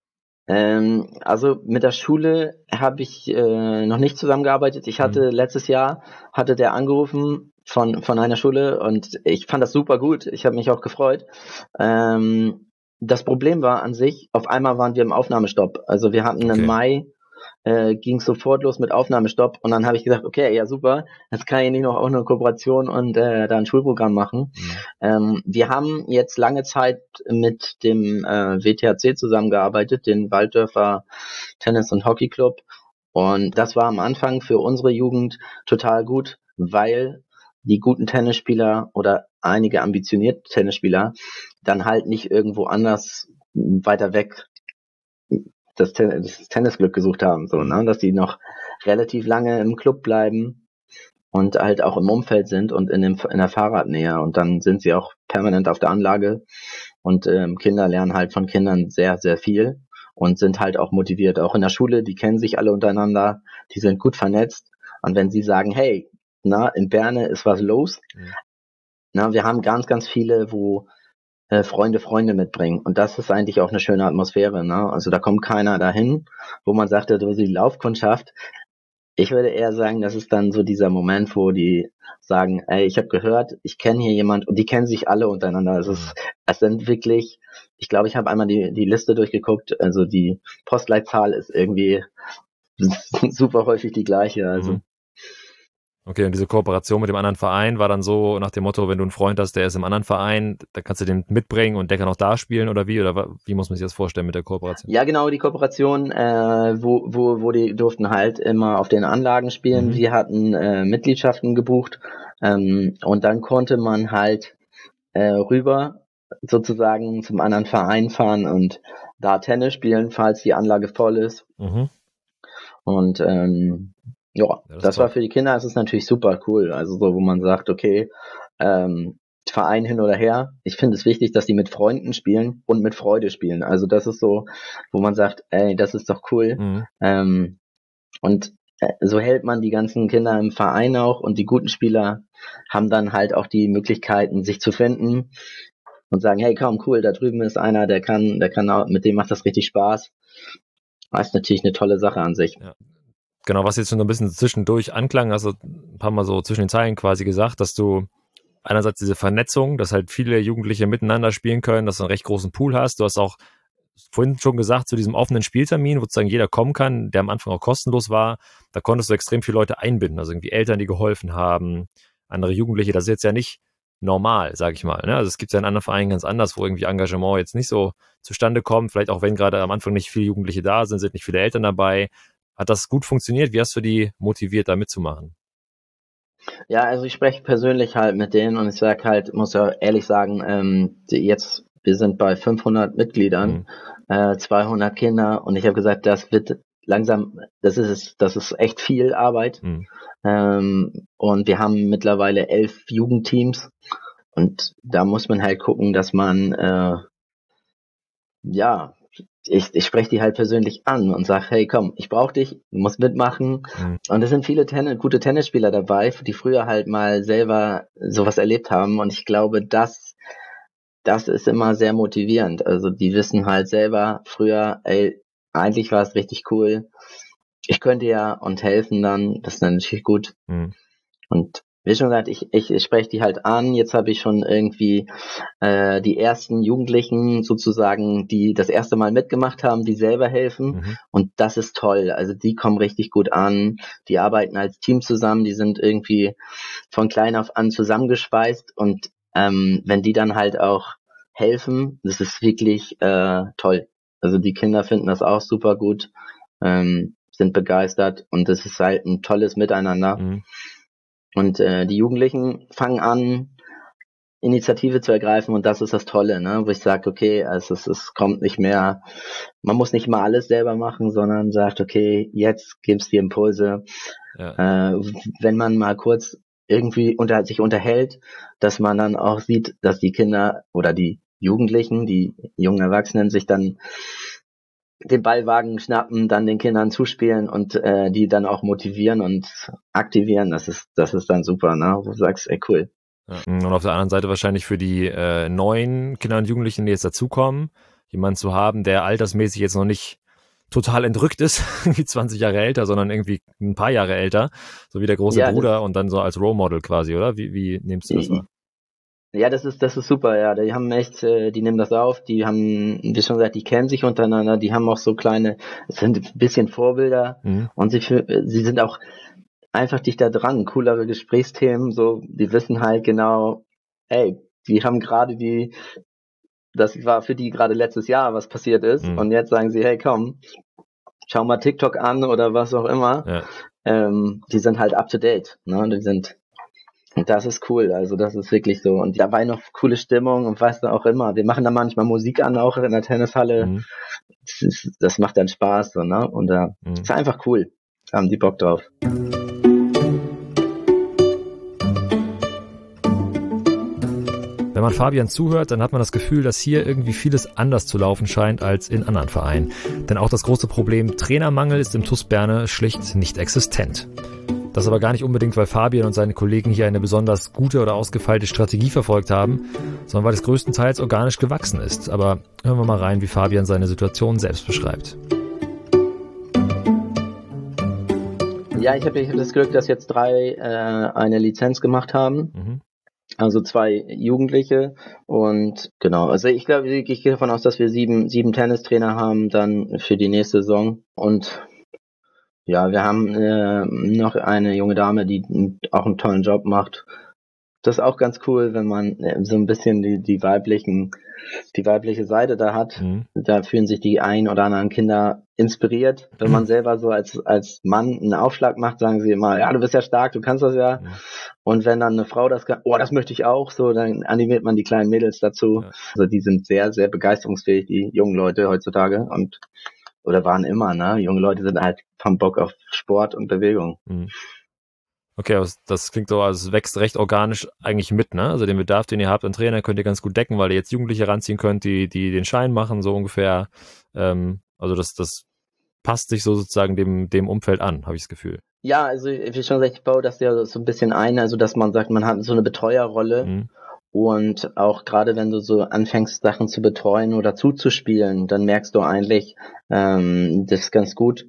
[SPEAKER 5] Also mit der Schule habe ich noch nicht zusammengearbeitet. Ich hatte letztes Jahr, der angerufen von einer Schule und ich fand das super gut. Ich habe mich auch gefreut. Das Problem war an sich, auf einmal waren wir im Aufnahmestopp. Also wir hatten im Mai ging es sofort los mit Aufnahmestopp und dann habe ich gesagt, okay, ja super, jetzt kann ich nicht noch auch eine Kooperation und da ein Schulprogramm machen. Wir haben jetzt lange Zeit mit dem WTHC zusammengearbeitet, den Walddörfer Tennis- und Hockey Club, und das war am Anfang für unsere Jugend total gut, weil die guten Tennisspieler oder einige ambitionierte Tennisspieler dann halt nicht irgendwo anders weiter weg das Tennisglück gesucht haben, so, ne, dass die noch relativ lange im Club bleiben und halt auch im Umfeld sind und in der Fahrradnähe, und dann sind sie auch permanent auf der Anlage und Kinder lernen halt von Kindern sehr, sehr viel und sind halt auch motiviert, auch in der Schule, die kennen sich alle untereinander, die sind gut vernetzt, und wenn sie sagen, hey, na, in Berne ist was los, na, wir haben ganz, ganz viele, wo Freunde mitbringen. Und das ist eigentlich auch eine schöne Atmosphäre. Ne? Also da kommt keiner dahin, wo man sagt, so die Laufkundschaft. Ich würde eher sagen, das ist dann so dieser Moment, wo die sagen, ey, ich habe gehört, ich kenne hier jemand, und die kennen sich alle untereinander. Es sind wirklich, ich glaube, ich habe einmal die Liste durchgeguckt, also die Postleitzahl ist irgendwie super häufig die gleiche. Also
[SPEAKER 1] Okay, und diese Kooperation mit dem anderen Verein war dann so nach dem Motto, wenn du einen Freund hast, der ist im anderen Verein, da kannst du den mitbringen und der kann auch da spielen, oder wie? Oder wie muss man sich das vorstellen mit der Kooperation?
[SPEAKER 5] Ja, genau, die Kooperation, wo die durften halt immer auf den Anlagen spielen. Wir hatten Mitgliedschaften gebucht, und dann konnte man halt rüber sozusagen zum anderen Verein fahren und da Tennis spielen, falls die Anlage voll ist. Und ja, das war für die Kinder, das ist natürlich super cool. Also so, wo man sagt, okay, Verein hin oder her. Ich finde es wichtig, dass die mit Freunden spielen und mit Freude spielen. Also das ist so, wo man sagt, ey, das ist doch cool. Und so hält man die ganzen Kinder im Verein auch, und die guten Spieler haben dann halt auch die Möglichkeiten, sich zu finden und sagen, hey, komm, cool, da drüben ist einer, der kann auch, mit dem macht das richtig Spaß. Das ist natürlich eine tolle Sache an sich.
[SPEAKER 1] Ja. Genau, was jetzt schon so ein bisschen zwischendurch anklang, also ein paar Mal so zwischen den Zeilen quasi gesagt, dass du einerseits diese Vernetzung, dass halt viele Jugendliche miteinander spielen können, dass du einen recht großen Pool hast. Du hast auch vorhin schon gesagt, zu diesem offenen Spieltermin, wo sozusagen jeder kommen kann, der am Anfang auch kostenlos war, da konntest du extrem viele Leute einbinden, also irgendwie Eltern, die geholfen haben, andere Jugendliche, das ist jetzt ja nicht normal, sag ich mal. Ne? Also es gibt ja in anderen Vereinen ganz anders, wo irgendwie Engagement jetzt nicht so zustande kommt, vielleicht auch wenn gerade am Anfang nicht viele Jugendliche da sind nicht viele Eltern dabei. Hat das gut funktioniert? Wie hast du die motiviert, da mitzumachen?
[SPEAKER 5] Ja, also ich spreche persönlich halt mit denen, und ich sag halt, muss ja ehrlich sagen, wir sind bei 500 Mitgliedern, 200 Kinder, und ich habe gesagt, das wird langsam, das ist echt viel Arbeit. Und wir haben mittlerweile 11 Jugendteams, und da muss man halt gucken, dass man ich spreche die halt persönlich an und sage, hey, komm, ich brauche dich, du musst mitmachen. Und es sind viele gute Tennisspieler dabei, die früher halt mal selber sowas erlebt haben. Und ich glaube, das ist immer sehr motivierend. Also die wissen halt selber früher, ey, eigentlich war es richtig cool. Ich könnte ja und helfen dann, das ist dann natürlich gut. Und wie schon gesagt, ich spreche die halt an. Jetzt habe ich schon irgendwie die ersten Jugendlichen sozusagen, die das erste Mal mitgemacht haben, die selber helfen. Und das ist toll. Also die kommen richtig gut an. Die arbeiten als Team zusammen. Die sind irgendwie von klein auf an zusammengeschweißt. Und wenn die dann halt auch helfen, das ist wirklich toll. Also die Kinder finden das auch super gut, sind begeistert, und das ist halt ein tolles Miteinander. Und die Jugendlichen fangen an, Initiative zu ergreifen, und das ist das Tolle, ne? Wo ich sage, okay, also es kommt nicht mehr, man muss nicht mal alles selber machen, sondern sagt, okay, jetzt gibt's die Impulse. Ja. Wenn man mal kurz irgendwie sich unterhält, dass man dann auch sieht, dass die Kinder oder die Jugendlichen, die jungen Erwachsenen sich dann den Ballwagen schnappen, dann den Kindern zuspielen und die dann auch motivieren und aktivieren, das ist dann super, ne? Wo du sagst, ey, cool.
[SPEAKER 1] Ja. Und auf der anderen Seite wahrscheinlich für die neuen Kinder und Jugendlichen, die jetzt dazukommen, jemanden zu haben, der altersmäßig jetzt noch nicht total entrückt ist, wie 20 Jahre älter, sondern irgendwie ein paar Jahre älter, so wie der große Bruder, und dann so als Role Model quasi, oder? Wie nimmst du das wahr?
[SPEAKER 5] Ja, das ist super, ja. Die haben echt, die nehmen das auf, die haben, wie schon gesagt, die kennen sich untereinander, die haben auch so kleine, sind ein bisschen Vorbilder und sie sind auch einfach dicht da dran, coolere Gesprächsthemen, so, die wissen halt genau, ey, die haben gerade das war für die gerade letztes Jahr, was passiert ist, und jetzt sagen sie, hey, komm, schau mal TikTok an oder was auch immer. Ja. Die sind halt up to date, ne, und das ist cool, also das ist wirklich so. Und dabei noch coole Stimmung und weißt du auch immer. Wir machen da manchmal Musik an, auch in der Tennishalle. Das macht dann Spaß, so, ne? Und ist einfach cool. Da haben die Bock drauf.
[SPEAKER 1] Wenn man Fabian zuhört, dann hat man das Gefühl, dass hier irgendwie vieles anders zu laufen scheint als in anderen Vereinen. Denn auch das große Problem Trainermangel ist im TuS Berne schlicht nicht existent. Das aber gar nicht unbedingt, weil Fabian und seine Kollegen hier eine besonders gute oder ausgefeilte Strategie verfolgt haben, sondern weil es größtenteils organisch gewachsen ist. Aber hören wir mal rein, wie Fabian seine Situation selbst beschreibt.
[SPEAKER 5] Ja, ich hab das Glück, dass jetzt 3 eine Lizenz gemacht haben. Also 2 Jugendliche und genau, also ich glaube, ich gehe davon aus, dass wir 7 Tennistrainer haben dann für die nächste Saison und ja, wir haben noch eine junge Dame, die auch einen tollen Job macht. Das ist auch ganz cool, wenn man so ein bisschen die weibliche Seite da hat. Da fühlen sich die ein oder anderen Kinder inspiriert. Wenn man selber so als Mann einen Aufschlag macht, sagen sie immer, ja, du bist ja stark, du kannst das ja. Und wenn dann eine Frau das kann, oh, das möchte ich auch, so, dann animiert man die kleinen Mädels dazu. Also die sind sehr, sehr begeisterungsfähig, die jungen Leute heutzutage oder waren immer, ne? Junge Leute sind halt vom Bock auf Sport und Bewegung.
[SPEAKER 1] Okay, das klingt so, also es wächst recht organisch eigentlich mit, ne? Also den Bedarf, den ihr habt an Trainer, könnt ihr ganz gut decken, weil ihr jetzt Jugendliche ranziehen könnt, die den Schein machen, so ungefähr. Also das passt sich so sozusagen dem Umfeld an, habe ich das Gefühl.
[SPEAKER 5] Ja, also wie schon gesagt, ich baue das ja so ein bisschen ein, also dass man sagt, man hat so eine Betreuerrolle. Und auch gerade wenn du so anfängst, Sachen zu betreuen oder zuzuspielen, dann merkst du eigentlich, das ist ganz gut,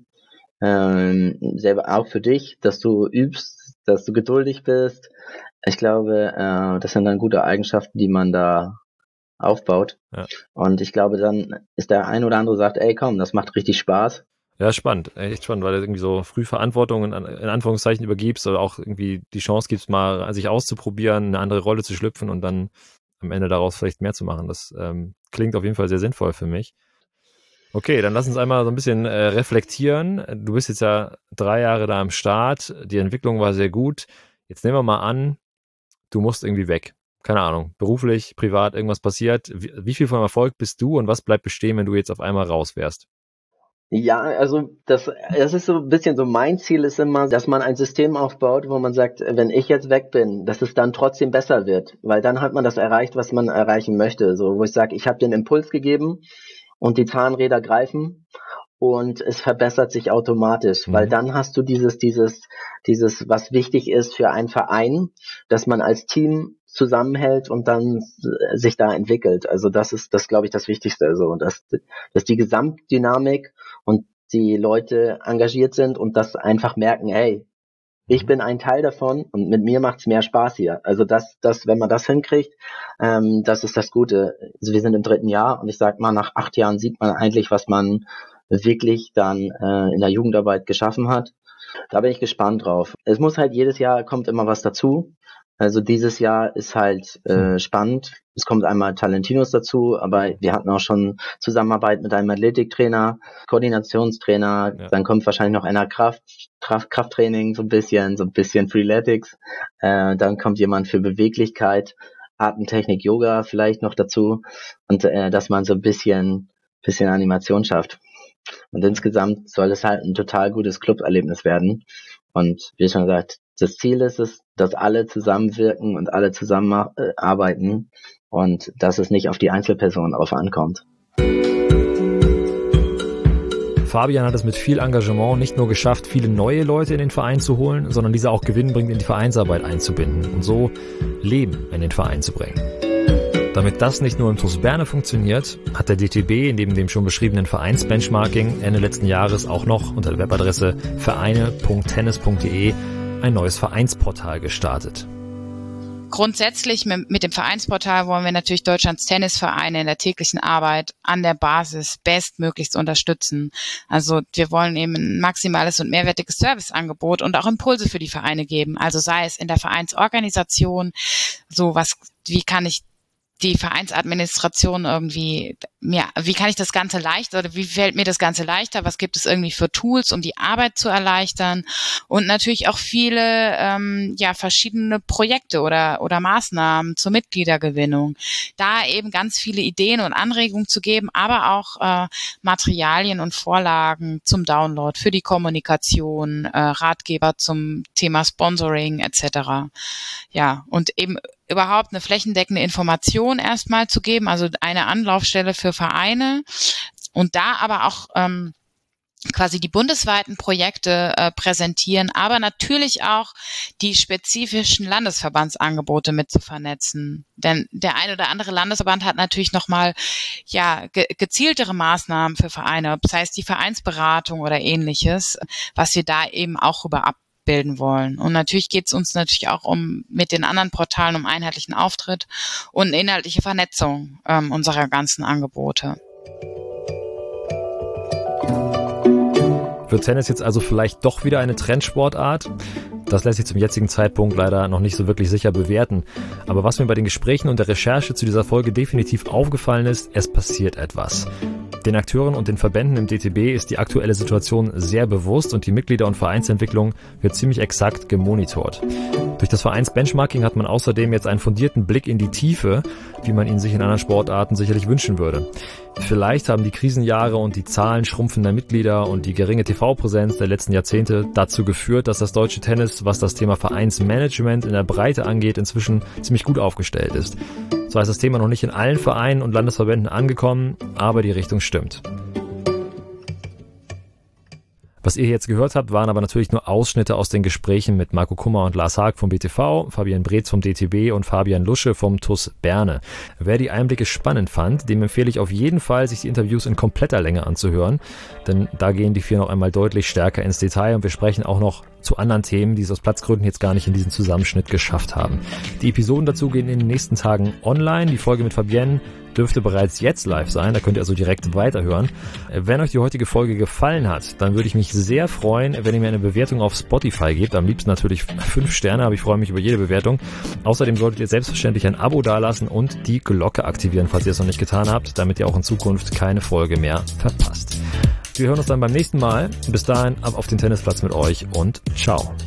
[SPEAKER 5] selber auch für dich, dass du übst, dass du geduldig bist. Ich glaube, das sind dann gute Eigenschaften, die man da aufbaut. Ja. Und ich glaube, dann ist der ein oder andere sagt, ey komm, das macht richtig Spaß.
[SPEAKER 1] Ja, spannend, echt spannend, weil du irgendwie so früh Verantwortung in Anführungszeichen übergibst oder auch irgendwie die Chance gibst, mal sich auszuprobieren, eine andere Rolle zu schlüpfen und dann am Ende daraus vielleicht mehr zu machen. Das klingt auf jeden Fall sehr sinnvoll für mich. Okay, dann lass uns einmal so ein bisschen reflektieren. Du bist jetzt ja 3 Jahre da am Start, die Entwicklung war sehr gut. Jetzt nehmen wir mal an, du musst irgendwie weg. Keine Ahnung, beruflich, privat, irgendwas passiert. Wie viel vom Erfolg bist du und was bleibt bestehen, wenn du jetzt auf einmal raus wärst?
[SPEAKER 5] Ja, also das ist so ein bisschen so, mein Ziel ist immer, dass man ein System aufbaut, wo man sagt, wenn ich jetzt weg bin, dass es dann trotzdem besser wird, weil dann hat man das erreicht, was man erreichen möchte. So, wo ich sage, ich habe den Impuls gegeben und die Zahnräder greifen und es verbessert sich automatisch, weil dann hast du dieses, was wichtig ist für einen Verein, dass man als Team zusammenhält und dann sich da entwickelt. Also das ist, glaube ich, das Wichtigste. So, dass die Gesamtdynamik und die Leute engagiert sind und das einfach merken, hey, ich bin ein Teil davon und mit mir macht's mehr Spaß hier. Also das, wenn man das hinkriegt, das ist das Gute. Also wir sind im 3. Jahr und ich sag mal, nach 8 Jahren sieht man eigentlich, was man wirklich dann in der Jugendarbeit geschaffen hat. Da bin ich gespannt drauf. Es muss halt jedes Jahr kommt immer was dazu. Also dieses Jahr ist halt spannend. Es kommt einmal Talentinus dazu, aber wir hatten auch schon Zusammenarbeit mit einem Athletiktrainer, Koordinationstrainer, dann kommt wahrscheinlich noch einer Krafttraining, so ein bisschen Freeletics, dann kommt jemand für Beweglichkeit, Atemtechnik, Yoga vielleicht noch dazu und dass man so ein bisschen Animation schafft. Und insgesamt soll es halt ein total gutes Club-Erlebnis werden. Und wie schon gesagt, das Ziel ist es, dass alle zusammenwirken und alle zusammenarbeiten und dass es nicht auf die Einzelperson drauf ankommt.
[SPEAKER 1] Fabian hat es mit viel Engagement nicht nur geschafft, viele neue Leute in den Verein zu holen, sondern diese auch gewinnbringend in die Vereinsarbeit einzubinden und so Leben in den Verein zu bringen. Damit das nicht nur im TuS Berne funktioniert, hat der DTB neben dem schon beschriebenen Vereinsbenchmarking Ende letzten Jahres auch noch unter der Webadresse vereine.tennis.de ein neues Vereinsportal gestartet.
[SPEAKER 2] grundsätzlich mit dem Vereinsportal wollen wir natürlich Deutschlands Tennisvereine in der täglichen Arbeit an der Basis bestmöglichst unterstützen. Also wir wollen eben ein maximales und mehrwertiges Serviceangebot und auch Impulse für die Vereine geben. Also sei es in der Vereinsorganisation, wie kann ich die Vereinsadministration irgendwie, wie kann ich das Ganze leichter oder wie fällt mir das Ganze leichter? Was gibt es irgendwie für Tools, um die Arbeit zu erleichtern? Und natürlich auch viele verschiedene Projekte oder Maßnahmen zur Mitgliedergewinnung. Da eben ganz viele Ideen und Anregungen zu geben, aber auch Materialien und Vorlagen zum Download für die Kommunikation, Ratgeber zum Thema Sponsoring etc. Ja, und eben überhaupt eine flächendeckende Information erstmal zu geben, also eine Anlaufstelle für Vereine und da aber auch quasi die bundesweiten Projekte präsentieren, aber natürlich auch die spezifischen Landesverbandsangebote mit zu vernetzen. Denn der ein oder andere Landesverband hat natürlich nochmal gezieltere Maßnahmen für Vereine, das heißt die Vereinsberatung oder ähnliches, was wir da eben auch rüber abbilden wollen. Und natürlich geht es uns natürlich auch mit den anderen Portalen um einheitlichen Auftritt und inhaltliche Vernetzung unserer ganzen Angebote.
[SPEAKER 1] Wird Tennis jetzt also vielleicht doch wieder eine Trendsportart? Das lässt sich zum jetzigen Zeitpunkt leider noch nicht so wirklich sicher bewerten. Aber was mir bei den Gesprächen und der Recherche zu dieser Folge definitiv aufgefallen ist, es passiert etwas. Den Akteuren und den Verbänden im DTB ist die aktuelle Situation sehr bewusst und die Mitglieder- und Vereinsentwicklung wird ziemlich exakt gemonitort. Durch das Vereinsbenchmarking hat man außerdem jetzt einen fundierten Blick in die Tiefe, wie man ihn sich in anderen Sportarten sicherlich wünschen würde. Vielleicht haben die Krisenjahre und die Zahlen schrumpfender Mitglieder und die geringe TV-Präsenz der letzten Jahrzehnte dazu geführt, dass das deutsche Tennis, was das Thema Vereinsmanagement in der Breite angeht, inzwischen ziemlich gut aufgestellt ist. Zwar ist das Thema noch nicht in allen Vereinen und Landesverbänden angekommen, aber die Richtung stimmt. Was ihr jetzt gehört habt, waren aber natürlich nur Ausschnitte aus den Gesprächen mit Marco Kummer und Lars Haag vom BTV, Fabian Breetz vom DTB und Fabian Lusche vom TuS Berne. Wer die Einblicke spannend fand, dem empfehle ich auf jeden Fall, sich die Interviews in kompletter Länge anzuhören, denn da gehen die vier noch einmal deutlich stärker ins Detail und wir sprechen auch noch zu anderen Themen, die es aus Platzgründen jetzt gar nicht in diesem Zusammenschnitt geschafft haben. Die Episoden dazu gehen in den nächsten Tagen online. Die Folge mit Fabienne dürfte bereits jetzt live sein, da könnt ihr also direkt weiterhören. Wenn euch die heutige Folge gefallen hat, dann würde ich mich sehr freuen, wenn ihr mir eine Bewertung auf Spotify gebt. Am liebsten natürlich 5 Sterne, aber ich freue mich über jede Bewertung. Außerdem solltet ihr selbstverständlich ein Abo dalassen und die Glocke aktivieren, falls ihr es noch nicht getan habt, damit ihr auch in Zukunft keine Folge mehr verpasst. Wir hören uns dann beim nächsten Mal. Bis dahin, ab auf den Tennisplatz mit euch und ciao.